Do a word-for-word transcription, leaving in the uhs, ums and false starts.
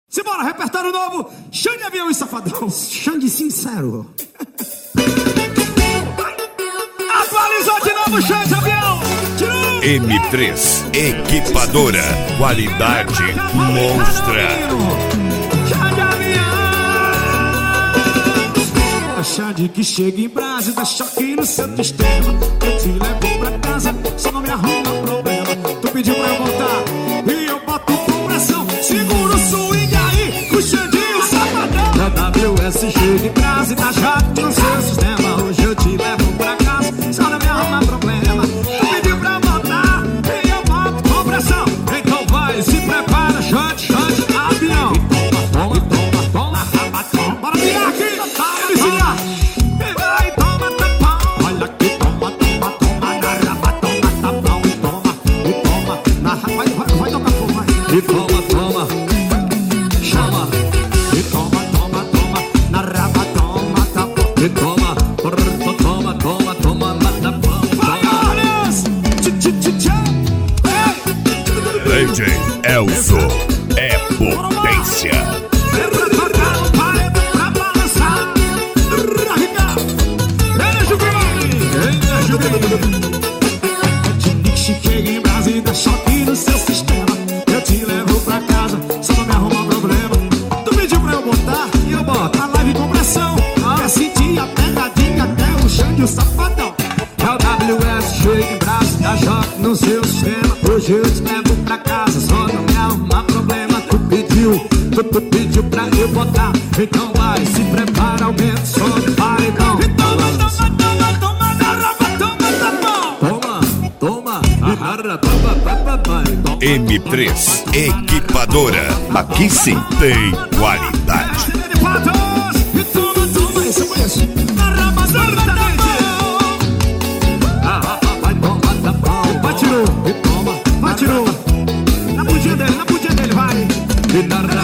Simbora, repertório novo. Xande Avião e Safadão. Xande Sincero. Atualizou de novo, Xande Avião. Tirou. M três Equipadora. Qualidade monstra. Xande Avião. É Xande que chega em Brás e dá choque no seu sistema. Eu te levo pra casa, só não me arruma problema. Tu pediu pra eu voltar e eu boto com pressão. Segura o swing aí, com o Xandinho Safadão. A W S chega em Brás e dá choque no seu sistema. Hoje eu te levo pra casa, só não me arruma problema. Tu pediu pra eu voltar e eu boto com pressão. Então vai, se prepara, Xande, Xande Avião. Toma, toma, toma, toma, toma. Bora virar aqui, bora virar. E vai, toma, tapão. Olha aqui, toma, toma, toma. Na raba, toma, tapão. E toma, e toma. Na raba, vai, vai, vai tocar fogo, vai. E toma, toma. Chama. E toma, toma, toma. Na raba, toma, tapão. E toma, toma, toma, toma, toma, na tapão. Vai, Carlos! D J Elzo é potência. Chega em Brasília, dá choque no seu sistema. Eu te levo pra casa, só não me arruma problema. Tu pediu pra eu botar e eu boto a live com pressão. Quer sentir a pegadinha até o Xande o Safadão. É o W S, chega em Brasília, dá choque no seu sistema. Hoje eu te levo pra casa, só não me arruma problema. Tu pediu, tu, tu pediu pra eu botar. Então vai, se prepara, aumenta o som do paredão. Toma, toma, toma, toma, garrafa, toma, tapão. Toma, toma, agarra, toma, toma, toma. M três Equipadora. Aqui sim tem qualidade. E toma, toma, esse eu conheço. Garrafa, toma, tapão. Vai, toma, tapão. Vai, tirou, e toma, vai, tirou. Na bundinha dele, na bundinha dele, vai. E na